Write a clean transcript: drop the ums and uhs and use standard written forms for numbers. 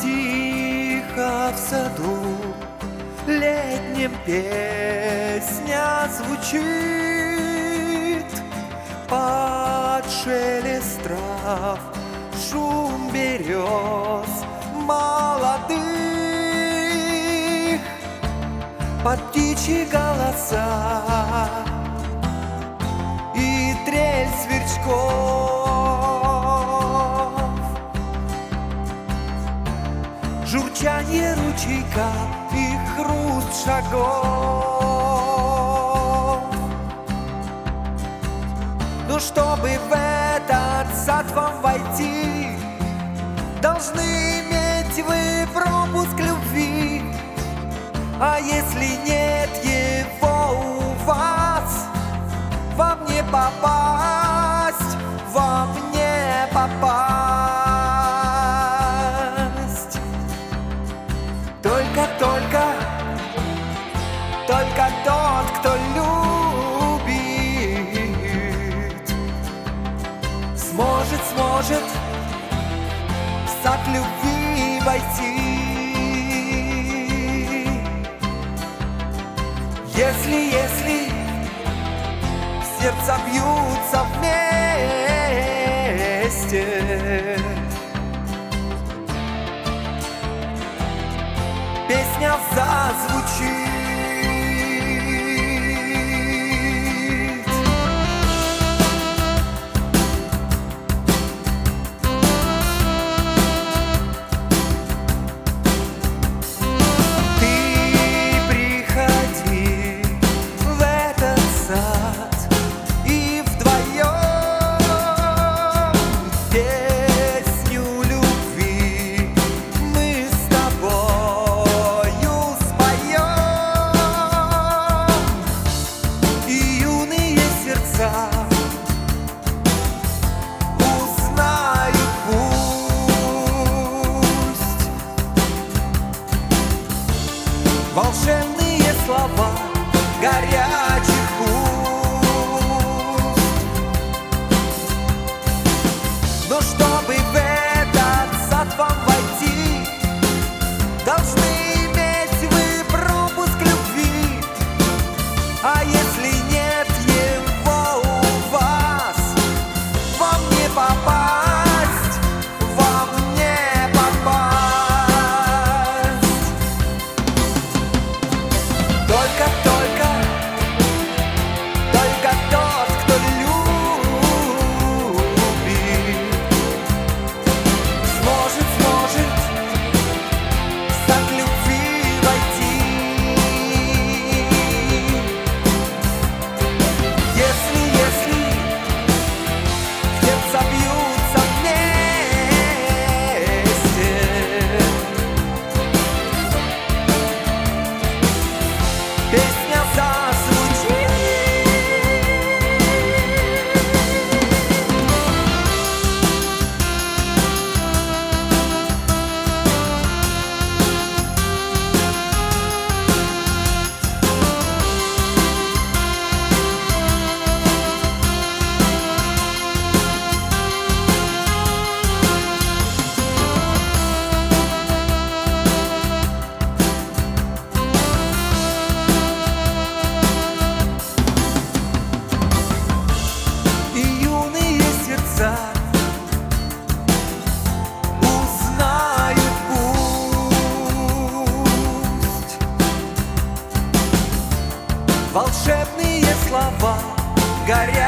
Тихо в саду летнем песня звучит, под шелест трав, шум берез молодых, под птичьи голоса и трель сверчков, журчанье ручейка и хруст шагов. Но чтобы в этот сад вам войти, должны иметь вы пропуск любви. А если нет его у вас, вам не попасть, вам не попасть. Только тот, кто любит, сможет в сад любви войти. Если сердца бьются вместе, песня зазвучит. Волшебные слова горячих уст. Но чтобы в этот сад вам войти, должны иметь вы пропуск любви. А если нет его у вас, вам не попасть, вам не попасть. Только тот, кто любит, сможет в сад любви войти. Если сердца бьются вместе, песня зазвучит. Волшебные слова горят.